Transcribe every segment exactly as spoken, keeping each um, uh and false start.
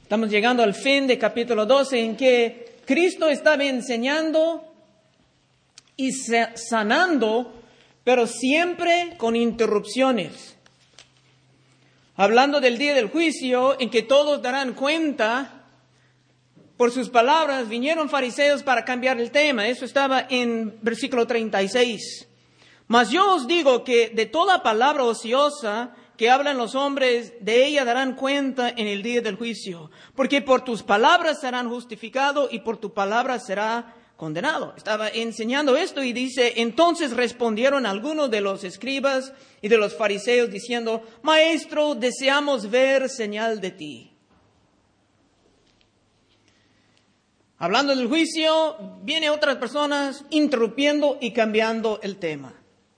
Estamos llegando al fin de capítulo doce, en que Cristo estaba enseñando y sanando, pero siempre con interrupciones. Hablando del día del juicio, en que todos darán cuenta por sus palabras, vinieron fariseos para cambiar el tema. Eso estaba en versículo treinta y seis. Mas yo os digo que de toda palabra ociosa que hablan los hombres, de ella darán cuenta en el día del juicio. Porque por tus palabras serán justificados y por tu palabra será condenado. Estaba enseñando esto y dice, entonces respondieron algunos de los escribas y de los fariseos diciendo, Maestro, deseamos ver señal de ti. Hablando del juicio, vienen otras personas interrumpiendo y cambiando el tema.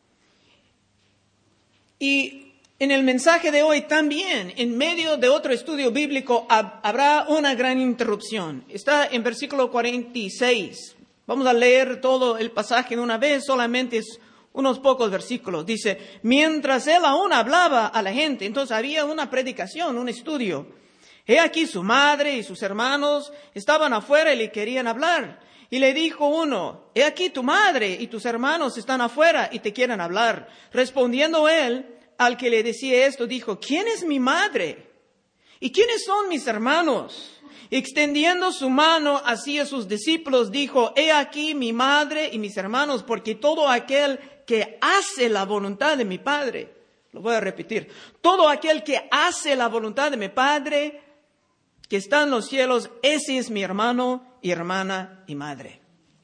Y en el mensaje de hoy también, en medio de otro estudio bíblico, hab- habrá una gran interrupción. Está en versículo cuarenta y seis. Vamos a leer todo el pasaje de una vez, solamente es unos pocos versículos. Dice, mientras él aún hablaba a la gente, entonces había una predicación, un estudio. He aquí su madre y sus hermanos estaban afuera y le querían hablar. Y le dijo uno, he aquí tu madre y tus hermanos están afuera y te quieren hablar. Respondiendo él, al que le decía esto, dijo, ¿quién es mi madre? ¿Y quiénes son mis hermanos? Extendiendo su mano hacia sus discípulos, dijo, he aquí mi madre y mis hermanos, porque todo aquel que hace la voluntad de mi Padre, lo voy a repetir, todo aquel que hace la voluntad de mi Padre, que está en los cielos, ese es mi hermano y hermana y madre.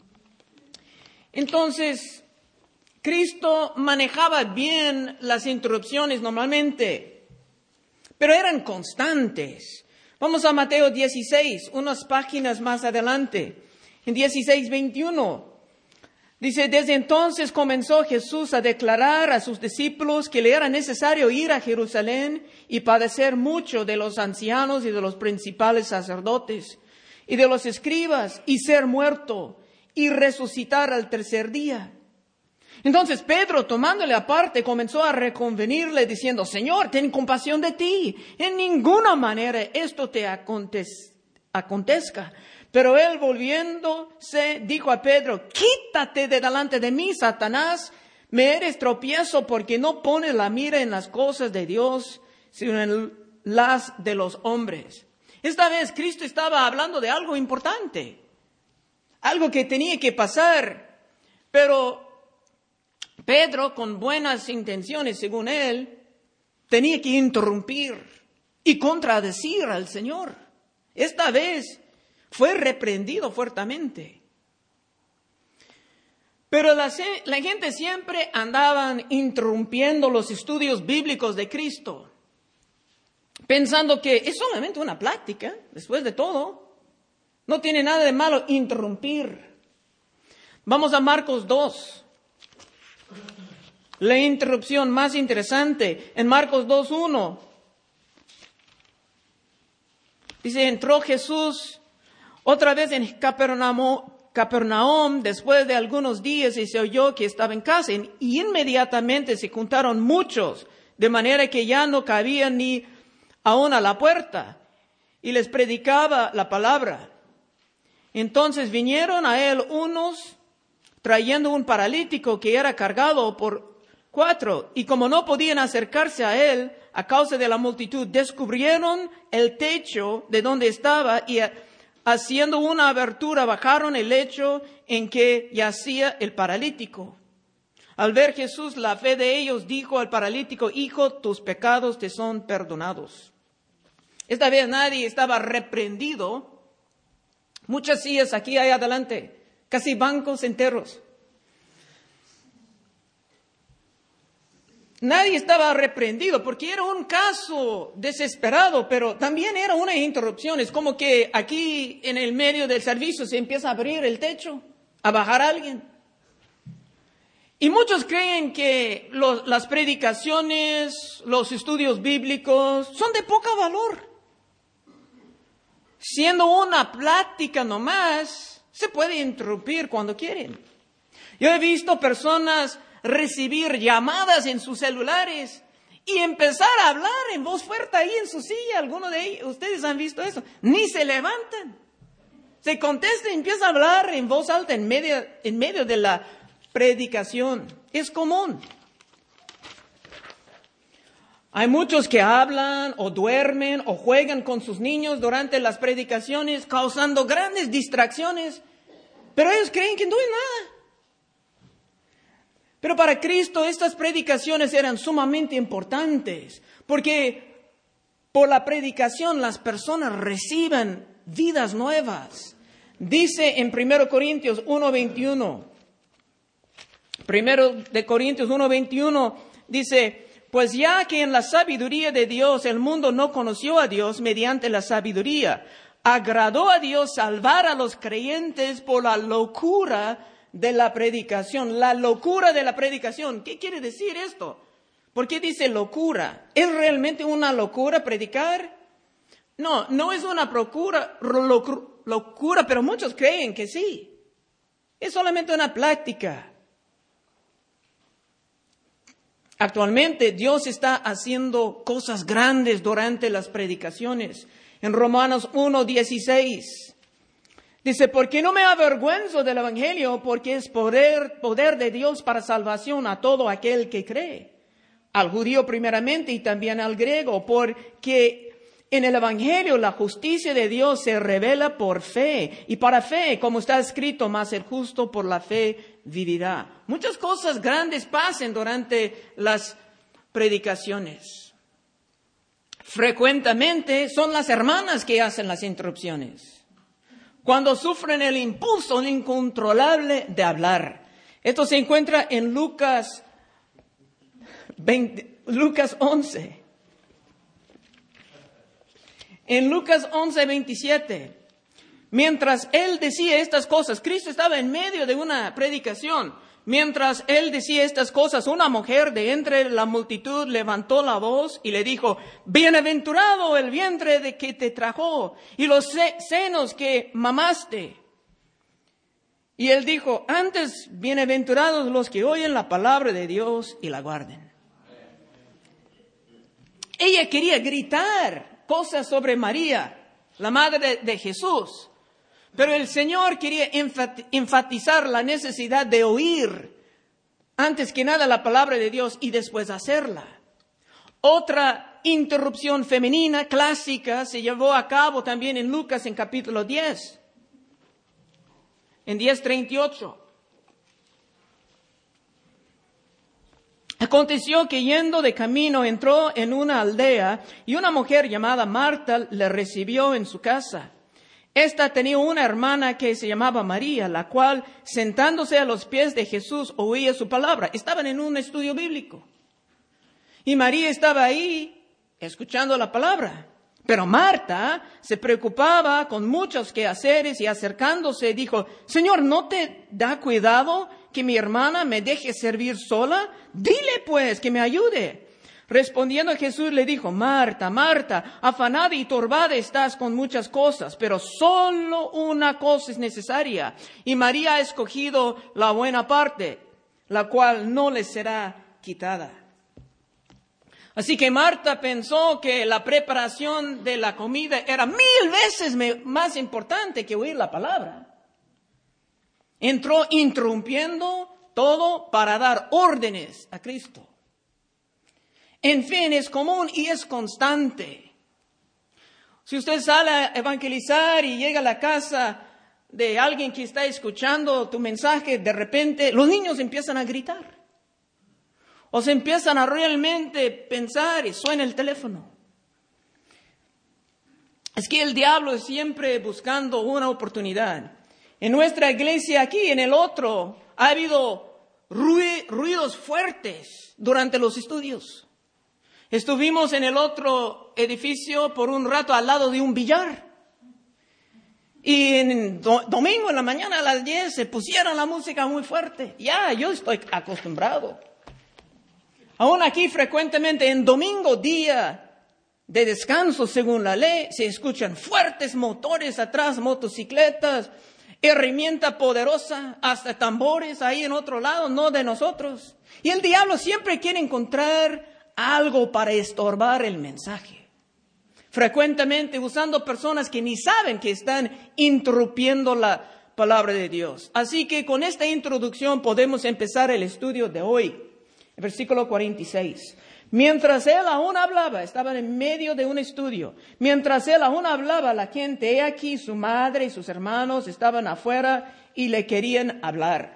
Entonces, Cristo manejaba bien las interrupciones normalmente, pero eran constantes. Vamos a Mateo dieciséis, unas páginas más adelante, en dieciséis veintiuno. Dice, desde entonces comenzó Jesús a declarar a sus discípulos que le era necesario ir a Jerusalén y padecer mucho de los ancianos y de los principales sacerdotes y de los escribas y ser muerto y resucitar al tercer día. Entonces Pedro, tomándole aparte, comenzó a reconvenirle diciendo, Señor, ten compasión de ti. En ninguna manera esto te acontez- acontezca. Pero él volviéndose dijo a Pedro, quítate de delante de mí, Satanás. Me eres tropiezo porque no pones la mira en las cosas de Dios, sino en las de los hombres. Esta vez Cristo estaba hablando de algo importante, algo que tenía que pasar, pero Pedro, con buenas intenciones, según él, tenía que interrumpir y contradecir al Señor. Esta vez fue reprendido fuertemente. Pero la, la gente siempre andaban interrumpiendo los estudios bíblicos de Cristo, pensando que es solamente una plática, después de todo. No tiene nada de malo interrumpir. Vamos a Marcos dos. La interrupción más interesante en Marcos dos uno. Dice, entró Jesús otra vez en Capernaum, Capernaum después de algunos días y se oyó que estaba en casa. Y inmediatamente se juntaron muchos, de manera que ya no cabían ni aún a la puerta. Y les predicaba la palabra. Entonces vinieron a él unos trayendo un paralítico que era cargado por cuatro, y como no podían acercarse a él a causa de la multitud, descubrieron el techo de donde estaba y haciendo una abertura bajaron el lecho en que yacía el paralítico. Al ver Jesús la fe de ellos, dijo al paralítico, hijo, tus pecados te son perdonados. Esta vez nadie estaba reprendido. Muchas sillas aquí hay adelante, casi bancos enteros. Nadie estaba reprendido porque era un caso desesperado, pero también era una interrupción. Es como que aquí en el medio del servicio se empieza a abrir el techo, a bajar a alguien. Y muchos creen que los, las predicaciones, los estudios bíblicos son de poco valor. Siendo una plática nomás, se puede interrumpir cuando quieren. Yo he visto personas recibir llamadas en sus celulares y empezar a hablar en voz fuerte ahí en su silla. Algunos de ellos, ustedes han visto eso. Ni se levantan. Se contesta y empieza a hablar en voz alta en medio, en medio de la predicación. Es común. Hay muchos que hablan o duermen o juegan con sus niños durante las predicaciones, causando grandes distracciones. Pero ellos creen que no es nada. Pero para Cristo estas predicaciones eran sumamente importantes, porque por la predicación las personas reciben vidas nuevas. Dice en primero Corintios uno veintiuno, primero de Corintios uno veintiuno, dice, pues ya que en la sabiduría de Dios el mundo no conoció a Dios mediante la sabiduría, agradó a Dios salvar a los creyentes por la locura de la predicación. La locura de la predicación. ¿Qué quiere decir esto? ¿Por qué dice locura? ¿Es realmente una locura predicar? No, no es una procura, locura, pero muchos creen que sí. Es solamente una práctica. Actualmente Dios está haciendo cosas grandes durante las predicaciones. En Romanos uno dieciséis dice, porque no me avergüenzo del Evangelio, porque es poder, poder de Dios para salvación a todo aquel que cree. Al judío primeramente y también al griego, porque en el Evangelio la justicia de Dios se revela por fe. Y para fe, como está escrito, más el justo por la fe vivirá. Muchas cosas grandes pasan durante las predicaciones. Frecuentemente son las hermanas que hacen las interrupciones, cuando sufren el impulso incontrolable de hablar. Esto se encuentra en Lucas, veinte, Lucas once. En Lucas once, veintisiete. Mientras él decía estas cosas, Cristo estaba en medio de una predicación. Mientras él decía estas cosas, una mujer de entre la multitud levantó la voz y le dijo, bienaventurado el vientre de que te trajo y los senos que mamaste. Y él dijo, antes bienaventurados los que oyen la palabra de Dios y la guarden. Ella quería gritar cosas sobre María, la madre de Jesús. Pero el Señor quería enfatizar la necesidad de oír antes que nada la palabra de Dios y después hacerla. Otra interrupción femenina clásica se llevó a cabo también en Lucas en capítulo diez. En diez treinta y ocho. Aconteció que yendo de camino entró en una aldea y una mujer llamada Marta le recibió en su casa. Esta tenía una hermana que se llamaba María, la cual, sentándose a los pies de Jesús, oía su palabra. Estaban en un estudio bíblico. Y María estaba ahí, escuchando la palabra. Pero Marta se preocupaba con muchos quehaceres y acercándose dijo, Señor, ¿no te da cuidado que mi hermana me deje servir sola? Dile pues que me ayude. Respondiendo Jesús le dijo, Marta, Marta, afanada y turbada estás con muchas cosas, pero solo una cosa es necesaria. Y María ha escogido la buena parte, la cual no le será quitada. Así que Marta pensó que la preparación de la comida era mil veces más importante que oír la palabra. Entró interrumpiendo todo para dar órdenes a Cristo. En fin, es común y es constante. Si usted sale a evangelizar y llega a la casa de alguien que está escuchando tu mensaje, de repente los niños empiezan a gritar. O se empiezan a realmente pensar y suena el teléfono. Es que el diablo es siempre buscando una oportunidad. En nuestra iglesia aquí, en el otro, ha habido ruidos fuertes durante los estudios. Estuvimos en el otro edificio por un rato al lado de un billar. Y en do- domingo en la mañana a las diez se pusieron la música muy fuerte. Ya, yo estoy acostumbrado. Aún aquí frecuentemente en domingo, día de descanso según la ley, se escuchan fuertes motores atrás, motocicletas, herramienta poderosa, hasta tambores ahí en otro lado, no de nosotros. Y el diablo siempre quiere encontrar algo para estorbar el mensaje. Frecuentemente usando personas que ni saben que están interrumpiendo la palabra de Dios. Así que con esta introducción podemos empezar el estudio de hoy. El versículo cuarenta y seis. Mientras él aún hablaba, estaba en medio de un estudio. Mientras él aún hablaba, la gente, he aquí, su madre y sus hermanos estaban afuera y le querían hablar.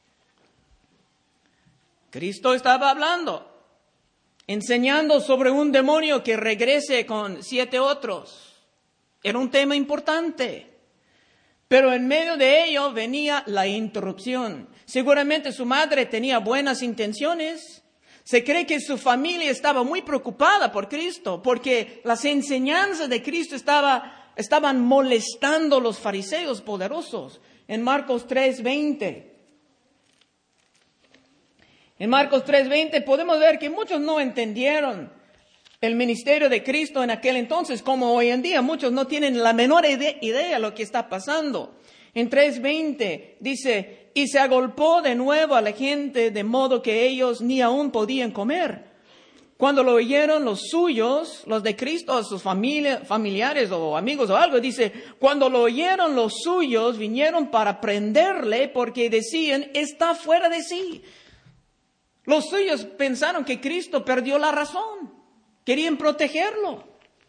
Cristo estaba hablando, enseñando sobre un demonio que regrese con siete otros. Era un tema importante. Pero en medio de ello venía la interrupción. Seguramente su madre tenía buenas intenciones. Se cree que su familia estaba muy preocupada por Cristo, porque las enseñanzas de Cristo estaba, estaban molestando a los fariseos poderosos. En Marcos tres veinte. En Marcos tres veinte podemos ver que muchos no entendieron el ministerio de Cristo en aquel entonces, como hoy en día. Muchos no tienen la menor idea de lo que está pasando. En tres veinte dice, y se agolpó de nuevo a la gente, de modo que ellos ni aún podían comer. Cuando lo oyeron los suyos, los de Cristo, sus familia, familiares o amigos o algo, dice, cuando lo oyeron los suyos, vinieron para prenderle porque decían, está fuera de sí. Los suyos pensaron que Cristo perdió la razón. Querían protegerlo.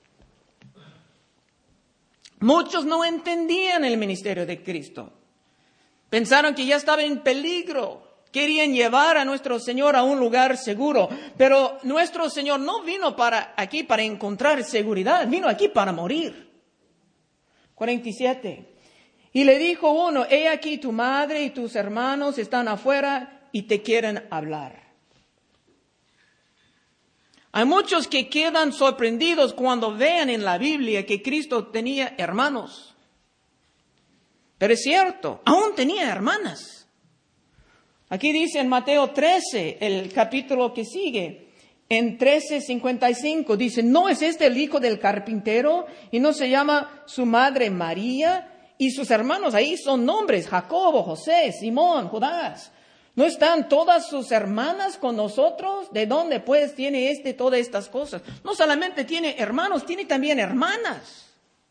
Muchos no entendían el ministerio de Cristo. Pensaron que ya estaba en peligro. Querían llevar a nuestro Señor a un lugar seguro. Pero nuestro Señor no vino para aquí para encontrar seguridad. Vino aquí para morir. cuarenta y siete. Y le dijo uno, he aquí tu madre y tus hermanos están afuera y te quieren hablar. Hay muchos que quedan sorprendidos cuando vean en la Biblia que Cristo tenía hermanos. Pero es cierto, aún tenía hermanas. Aquí dice en Mateo trece, el capítulo que sigue, en trece cincuenta y cinco, dice, ¿no es este el hijo del carpintero? ¿Y no se llama su madre María? Y sus hermanos ahí son nombres, Jacobo, José, Simón, Judas. ¿No están todas sus hermanas con nosotros? ¿De dónde pues tiene este todas estas cosas? No solamente tiene hermanos, tiene también hermanas.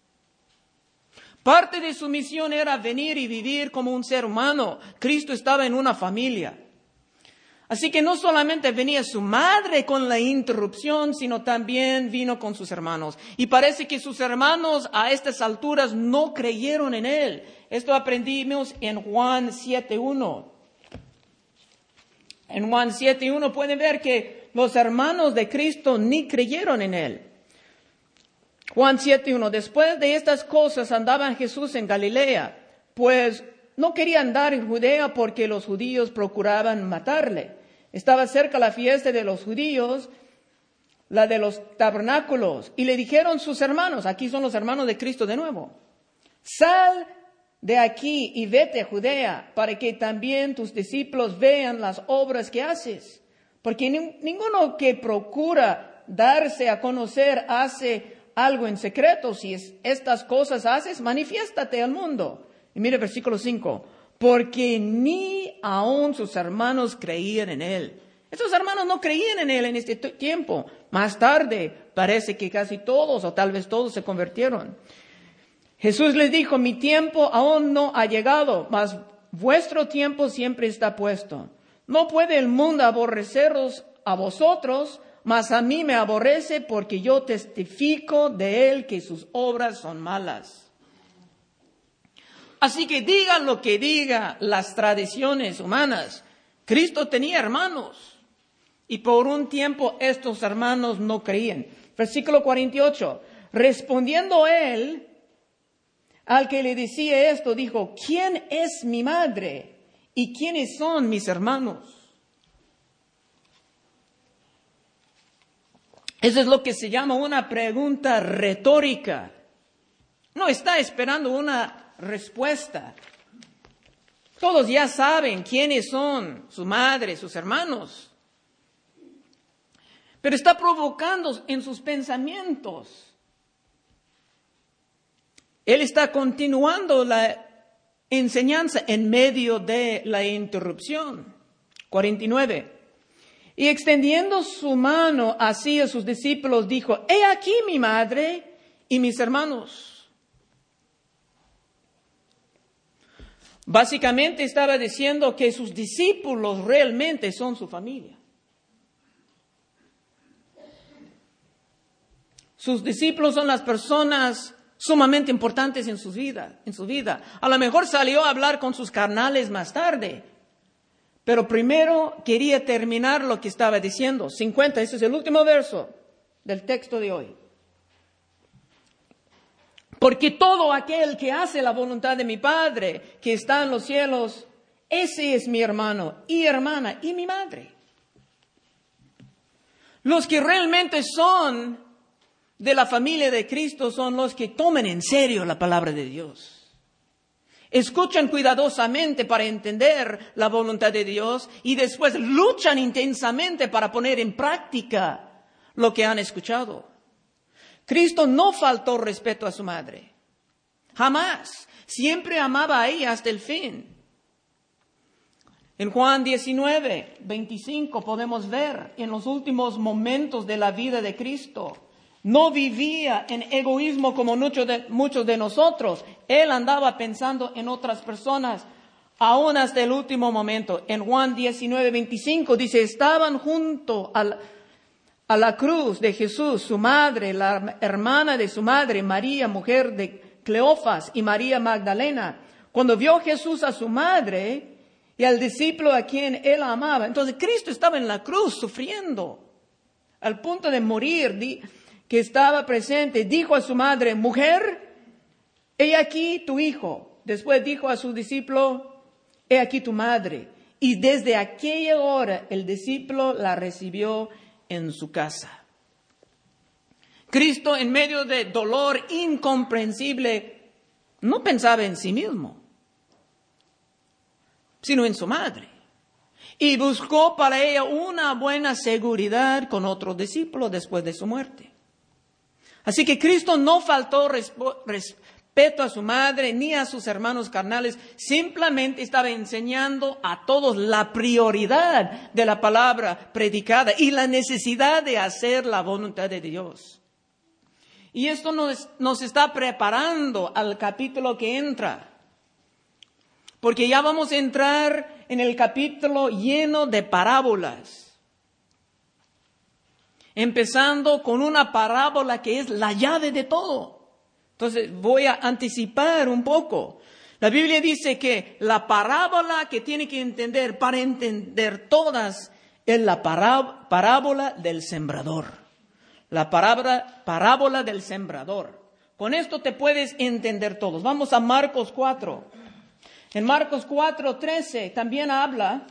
Parte de su misión era venir y vivir como un ser humano. Cristo estaba en una familia. Así que no solamente venía su madre con la interrupción, sino también vino con sus hermanos. Y parece que sus hermanos a estas alturas no creyeron en él. Esto aprendimos en Juan siete uno. En Juan siete uno pueden ver que los hermanos de Cristo ni creyeron en él. Juan siete uno. Después de estas cosas andaba Jesús en Galilea, pues no quería andar en Judea porque los judíos procuraban matarle. Estaba cerca la fiesta de los judíos, la de los tabernáculos, y le dijeron sus hermanos, aquí son los hermanos de Cristo de nuevo, sal de aquí y vete a Judea, para que también tus discípulos vean las obras que haces. Porque ni, ninguno que procura darse a conocer hace algo en secreto. Si es, estas cosas haces, manifiéstate al mundo. Y mire versículo cinco. Porque ni aun sus hermanos creían en él. Estos hermanos no creían en él en este t- tiempo. Más tarde parece que casi todos o tal vez todos se convirtieron. Jesús les dijo, mi tiempo aún no ha llegado, mas vuestro tiempo siempre está puesto. No puede el mundo aborreceros a vosotros, mas a mí me aborrece porque yo testifico de él que sus obras son malas. Así que digan lo que digan las tradiciones humanas. Cristo tenía hermanos y por un tiempo estos hermanos no creían. Versículo cuarenta y ocho. Respondiendo él, al que le decía esto, dijo, ¿quién es mi madre y quiénes son mis hermanos? Eso es lo que se llama una pregunta retórica. No está esperando una respuesta. Todos ya saben quiénes son su madre, sus hermanos. Pero está provocando en sus pensamientos. Él está continuando la enseñanza en medio de la interrupción. cuarenta y nueve. Y extendiendo su mano hacia sus discípulos, dijo, he aquí mi madre y mis hermanos. Básicamente estaba diciendo que sus discípulos realmente son su familia. Sus discípulos son las personas sumamente importantes en su vida, en su vida. A lo mejor salió a hablar con sus carnales más tarde, pero primero quería terminar lo que estaba diciendo. cincuenta, ese es el último verso del texto de hoy. Porque todo aquel que hace la voluntad de mi Padre, que está en los cielos, ese es mi hermano y hermana y mi madre. Los que realmente son de la familia de Cristo son los que toman en serio la palabra de Dios. Escuchan cuidadosamente para entender la voluntad de Dios y después luchan intensamente para poner en práctica lo que han escuchado. Cristo no faltó respeto a su madre. Jamás. Siempre amaba a ella hasta el fin. En Juan diecinueve, veinticinco podemos ver en los últimos momentos de la vida de Cristo. No vivía en egoísmo como muchos de, muchos de nosotros. Él andaba pensando en otras personas, aún hasta el último momento. En Juan diecinueve, veinticinco dice, estaban junto al, a la cruz de Jesús, su madre, la hermana de su madre, María, mujer de Cleofas, y María Magdalena. Cuando vio Jesús a su madre y al discípulo a quien él amaba, entonces Cristo estaba en la cruz sufriendo, al punto de morir, di, que estaba presente, dijo a su madre, mujer, he aquí tu hijo. Después dijo a su discípulo, he aquí tu madre. Y desde aquella hora el discípulo la recibió en su casa. Cristo, en medio de dolor incomprensible, no pensaba en sí mismo, sino en su madre. Y buscó para ella una buena seguridad con otro discípulo después de su muerte. Así que Cristo no faltó respeto a su madre ni a sus hermanos carnales, simplemente estaba enseñando a todos la prioridad de la palabra predicada y la necesidad de hacer la voluntad de Dios. Y esto nos, nos está preparando al capítulo que entra, porque ya vamos a entrar en el capítulo lleno de parábolas. Empezando con una parábola que es la llave de todo. Entonces voy a anticipar un poco. La Biblia dice que la parábola que tiene que entender para entender todas es la pará- parábola del sembrador. La parábola, parábola del sembrador. Con esto te puedes entender todos. Vamos a Marcos cuatro. En Marcos cuatro, trece también habla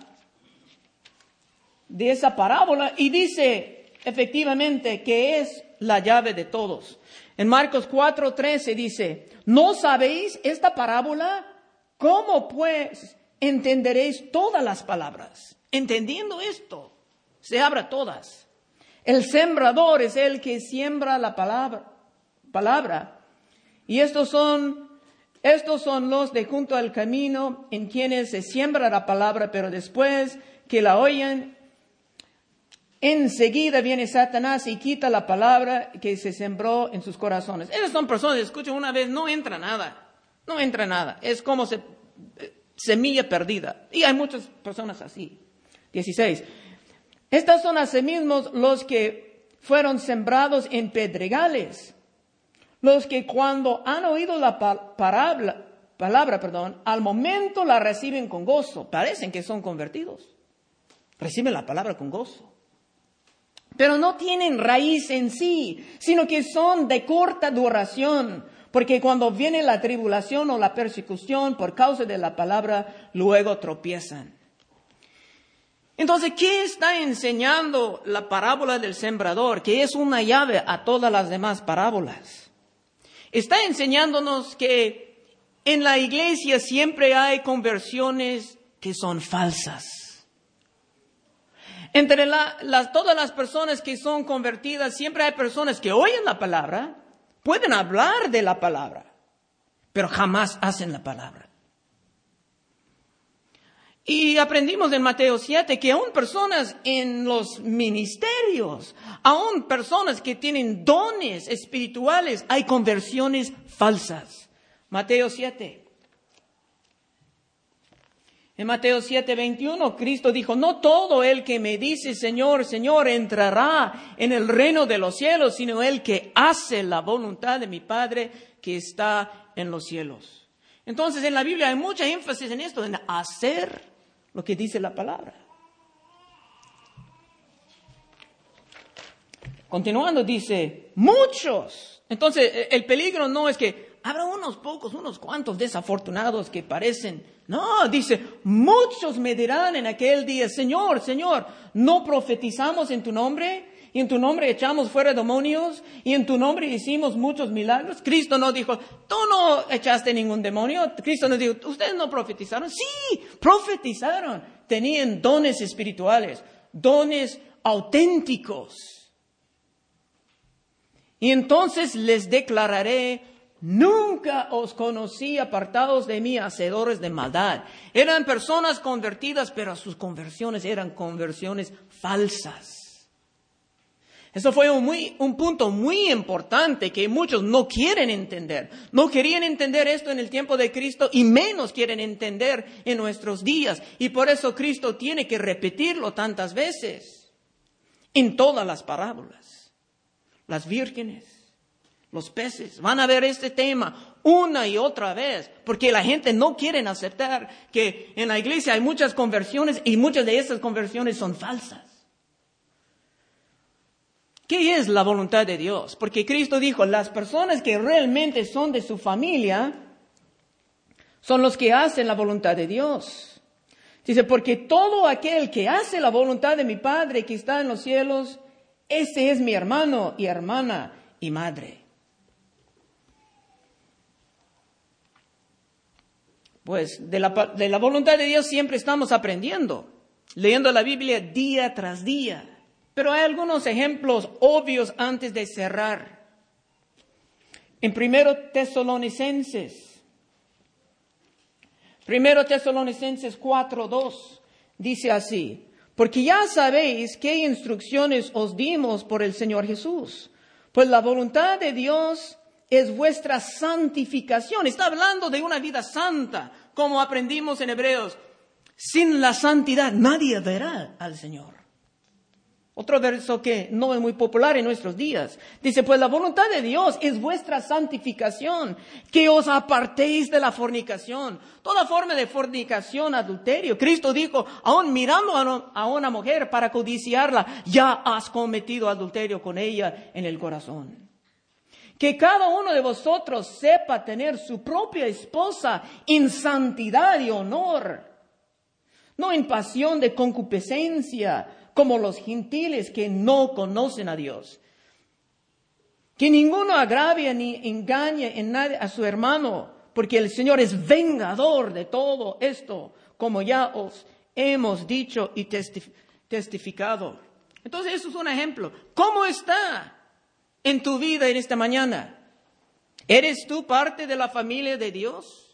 de esa parábola y dice efectivamente que es la llave de todos. En Marcos cuatro, trece dice, ¿no sabéis esta parábola? ¿Cómo pues entenderéis todas las palabras? Entendiendo esto, se abra todas. El sembrador es el que siembra la palabra, palabra. Y estos son, estos son los de junto al camino en quienes se siembra la palabra, pero después que la oyen, enseguida viene Satanás y quita la palabra que se sembró en sus corazones. Esas son personas que escuchan una vez, no entra nada, no entra nada. Es como se, semilla perdida. Y hay muchas personas así. dieciséis. Estas son asimismo los que fueron sembrados en pedregales. Los que cuando han oído la palabra, palabra, perdón, al momento la reciben con gozo. Parecen que son convertidos. Reciben la palabra con gozo. Pero no tienen raíz en sí, sino que son de corta duración, porque cuando viene la tribulación o la persecución por causa de la palabra, luego tropiezan. Entonces, ¿qué está enseñando la parábola del sembrador? Que es una llave a todas las demás parábolas. Está enseñándonos que en la iglesia siempre hay conversiones que son falsas. Entre la, las, todas las personas que son convertidas, siempre hay personas que oyen la palabra, pueden hablar de la palabra, pero jamás hacen la palabra. Y aprendimos en Mateo siete que aún personas en los ministerios, aún personas que tienen dones espirituales, hay conversiones falsas. Mateo siete. En Mateo siete, veintiuno, Cristo dijo, no todo el que me dice Señor, Señor, entrará en el reino de los cielos, sino el que hace la voluntad de mi Padre que está en los cielos. Entonces en la Biblia hay mucha énfasis en esto, en hacer lo que dice la palabra. Continuando dice, muchos. Entonces el peligro no es que habrá unos pocos, unos cuantos desafortunados que parecen. No, dice, muchos me dirán en aquel día, Señor, Señor, ¿no profetizamos en tu nombre? Y en tu nombre echamos fuera demonios, y en tu nombre hicimos muchos milagros. Cristo no dijo, tú no echaste ningún demonio. Cristo no dijo, ustedes no profetizaron. Sí, profetizaron. Tenían dones espirituales, dones auténticos. Y entonces les declararé, nunca os conocí, apartados de mí, hacedores de maldad. Eran personas convertidas, pero sus conversiones eran conversiones falsas. Eso fue un, muy, un punto muy importante que muchos no quieren entender. No querían entender esto en el tiempo de Cristo y menos quieren entender en nuestros días. Y por eso Cristo tiene que repetirlo tantas veces en todas las parábolas. Las vírgenes, los peces, van a ver este tema una y otra vez, porque la gente no quiere aceptar que en la iglesia hay muchas conversiones y muchas de esas conversiones son falsas. ¿Qué es la voluntad de Dios? Porque Cristo dijo, las personas que realmente son de su familia son los que hacen la voluntad de Dios. Dice, porque todo aquel que hace la voluntad de mi Padre que está en los cielos, ese es mi hermano y hermana y madre. Pues de la, de la voluntad de Dios siempre estamos aprendiendo, leyendo la Biblia día tras día. Pero hay algunos ejemplos obvios antes de cerrar. En Primero Tesalonicenses, Primero Tesalonicenses cuatro, dos, dice así, porque ya sabéis qué instrucciones os dimos por el Señor Jesús, pues la voluntad de Dios es vuestra santificación. Está hablando de una vida santa, como aprendimos en Hebreos. Sin la santidad nadie verá al Señor. Otro verso que no es muy popular en nuestros días. Dice, pues la voluntad de Dios es vuestra santificación, que os apartéis de la fornicación. Toda forma de fornicación, adulterio. Cristo dijo, aún mirando a una mujer para codiciarla, ya has cometido adulterio con ella en el corazón. Que cada uno de vosotros sepa tener su propia esposa en santidad y honor, no en pasión de concupiscencia, como los gentiles que no conocen a Dios. Que ninguno agravie ni engañe en nadie a su hermano, porque el Señor es vengador de todo esto, como ya os hemos dicho y testif- testificado. Entonces, eso es un ejemplo. ¿Cómo está en tu vida en esta mañana? ¿Eres tú parte de la familia de Dios?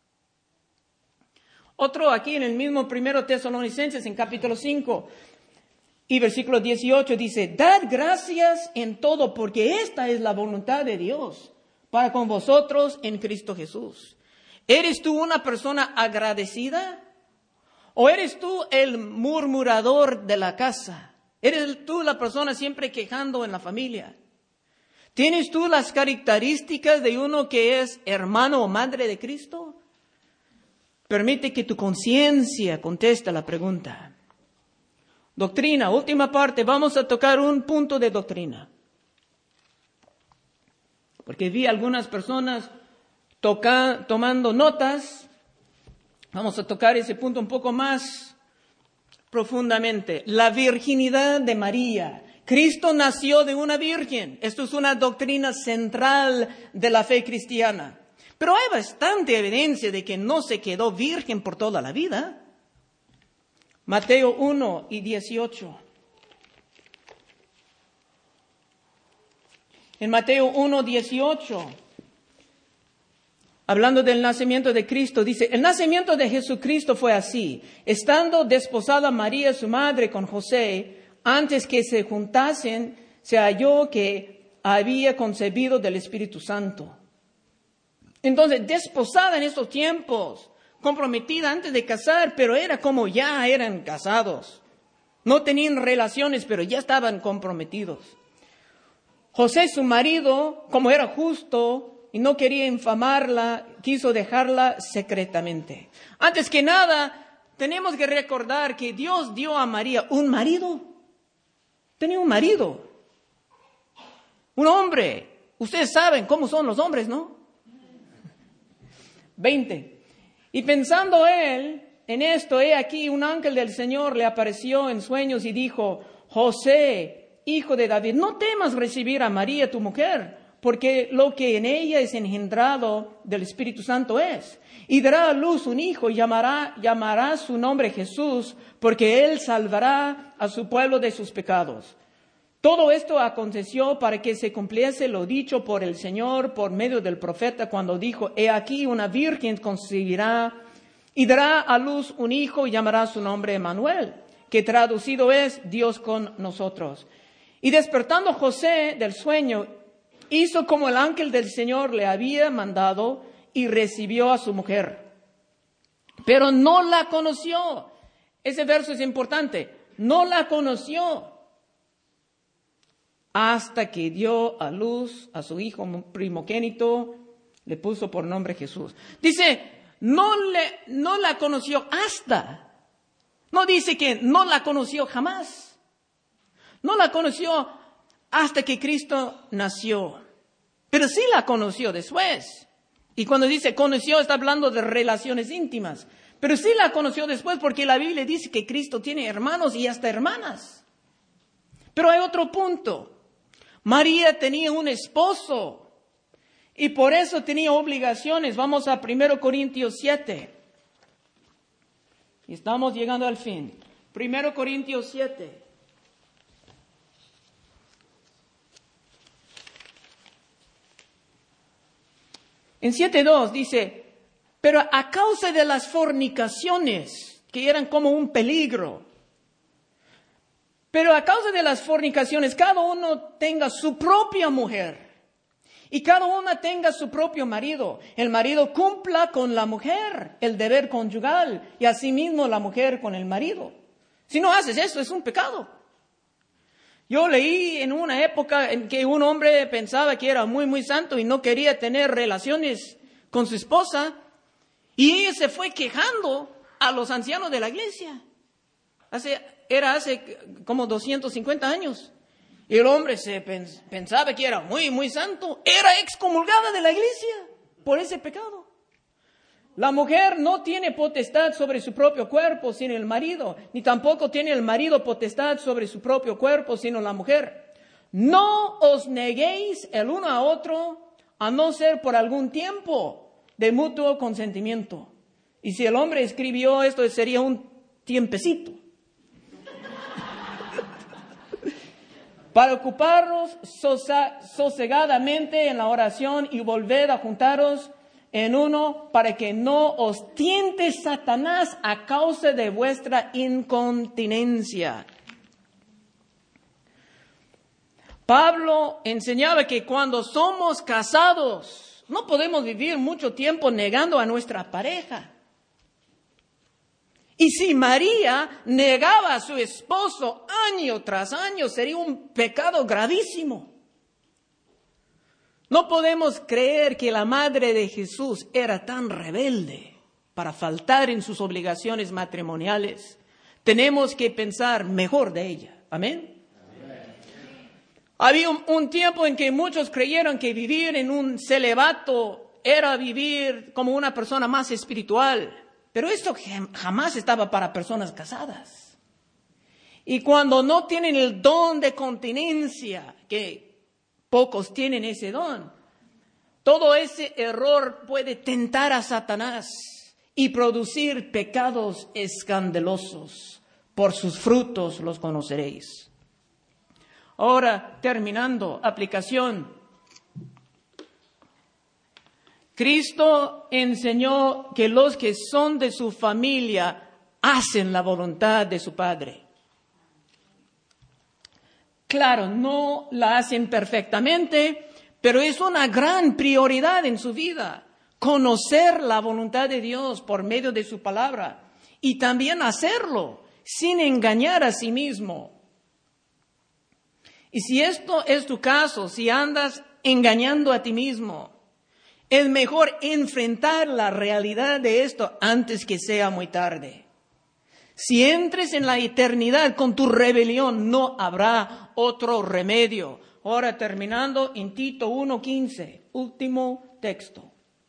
Otro aquí en el mismo Primero Tesalonicenses, en capítulo cinco, y versículo dieciocho dice, dad gracias en todo, porque esta es la voluntad de Dios para con vosotros en Cristo Jesús. ¿Eres tú una persona agradecida? ¿O eres tú el murmurador de la casa? ¿Eres tú la persona siempre quejando en la familia? ¿Tienes tú las características de uno que es hermano o madre de Cristo? Permite que tu conciencia conteste la pregunta. Doctrina, última parte, vamos a tocar un punto de doctrina. Porque vi algunas personas toca, tomando notas. Vamos a tocar ese punto un poco más profundamente. La virginidad de María. Cristo nació de una virgen. Esto es una doctrina central de la fe cristiana. Pero hay bastante evidencia de que no se quedó virgen por toda la vida. Mateo uno y dieciocho. En Mateo uno, dieciocho hablando del nacimiento de Cristo, dice, el nacimiento de Jesucristo fue así. Estando desposada María, su madre, con José, antes que se juntasen, se halló que había concebido del Espíritu Santo. Entonces, desposada en estos tiempos, comprometida antes de casar, pero era como ya eran casados. No tenían relaciones, pero ya estaban comprometidos. José, su marido, como era justo y no quería infamarla, quiso dejarla secretamente. Antes que nada, tenemos que recordar que Dios dio a María un marido. Tenía un marido. Un hombre. Ustedes saben cómo son los hombres, ¿no? veinte. Y pensando él en esto, he aquí un ángel del Señor le apareció en sueños y dijo, José, hijo de David, no temas recibir a María tu mujer, porque lo que en ella es engendrado del Espíritu Santo es. Y dará a luz un hijo y llamará, llamará su nombre Jesús, porque él salvará a su pueblo de sus pecados. Todo esto aconteció para que se cumpliese lo dicho por el Señor por medio del profeta cuando dijo, he aquí una virgen concebirá y dará a luz un hijo y llamará su nombre Emmanuel, que traducido es Dios con nosotros. Y despertando José del sueño, hizo como el ángel del Señor le había mandado y recibió a su mujer. Pero no la conoció. Ese verso es importante. No la conoció hasta que dio a luz a su hijo primogénito, le puso por nombre Jesús. Dice, no, le, no la conoció hasta. No dice que no la conoció jamás. No la conoció hasta que Cristo nació. Pero sí la conoció después. Y cuando dice conoció, está hablando de relaciones íntimas. Pero sí la conoció después porque la Biblia dice que Cristo tiene hermanos y hasta hermanas. Pero hay otro punto. María tenía un esposo y por eso tenía obligaciones. Vamos a primero Corintios siete. Y estamos llegando al fin. primero Corintios siete. En siete dos dice, pero a causa de las fornicaciones, que eran como un peligro, pero a causa de las fornicaciones, cada uno tenga su propia mujer y cada una tenga su propio marido. El marido cumpla con la mujer el deber conyugal y asimismo la mujer con el marido. Si no haces eso, es un pecado. Yo leí en una época en que un hombre pensaba que era muy, muy santo y no quería tener relaciones con su esposa y ella se fue quejando a los ancianos de la iglesia. Hace, era hace como doscientos cincuenta años. Y el hombre se pens, pensaba que era muy, muy santo. Era excomulgada de la iglesia por ese pecado. La mujer no tiene potestad sobre su propio cuerpo sino el marido, ni tampoco tiene el marido potestad sobre su propio cuerpo sino la mujer. No os neguéis el uno a otro, a no ser por algún tiempo de mutuo consentimiento. Y si el hombre escribió esto, sería un tiempecito. Para ocuparos sosegadamente en la oración y volved a juntaros en uno para que no os tiente Satanás a causa de vuestra incontinencia. Pablo enseñaba que cuando somos casados no podemos vivir mucho tiempo negando a nuestra pareja. Y si María negaba a su esposo año tras año, sería un pecado gravísimo. No podemos creer que la madre de Jesús era tan rebelde para faltar en sus obligaciones matrimoniales. Tenemos que pensar mejor de ella. Amén. Amén. Había un, un tiempo en que muchos creyeron que vivir en un celibato era vivir como una persona más espiritual. Pero esto jamás estaba para personas casadas. Y cuando no tienen el don de continencia, que pocos tienen ese don, todo ese error puede tentar a Satanás y producir pecados escandalosos. Por sus frutos los conoceréis. Ahora, terminando, aplicación. Cristo enseñó que los que son de su familia hacen la voluntad de su Padre. Claro, no la hacen perfectamente, pero es una gran prioridad en su vida, conocer la voluntad de Dios por medio de su palabra y también hacerlo sin engañar a sí mismo. Y si esto es tu caso, si andas engañando a ti mismo, es mejor enfrentar la realidad de esto antes que sea muy tarde. Si entres en la eternidad con tu rebelión, no habrá otro remedio. Ahora terminando en Tito uno quince, último texto.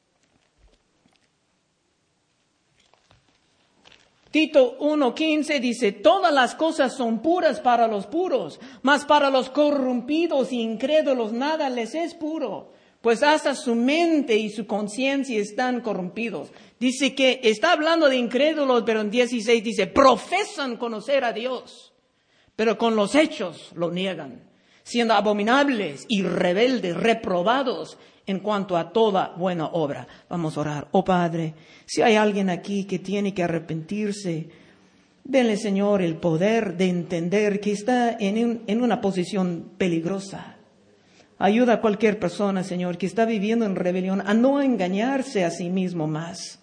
Tito uno quince dice, todas las cosas son puras para los puros, mas para los corrompidos e incrédulos nada les es puro, pues hasta su mente y su conciencia están corrompidos. Dice que está hablando de incrédulos, pero en dieciséis dice, profesan conocer a Dios, pero con los hechos lo niegan, siendo abominables y rebeldes, reprobados en cuanto a toda buena obra. Vamos a orar. Oh Padre, si hay alguien aquí que tiene que arrepentirse, denle, Señor, el poder de entender que está en, un, en una posición peligrosa. Ayuda a cualquier persona, Señor, que está viviendo en rebelión a no engañarse a sí mismo más,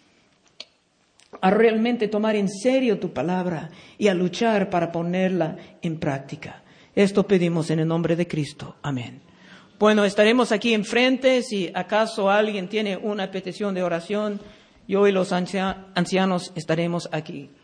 a realmente tomar en serio tu palabra y a luchar para ponerla en práctica. Esto pedimos en el nombre de Cristo. Amén. Bueno, estaremos aquí enfrente. Si acaso alguien tiene una petición de oración, yo y los ancianos estaremos aquí.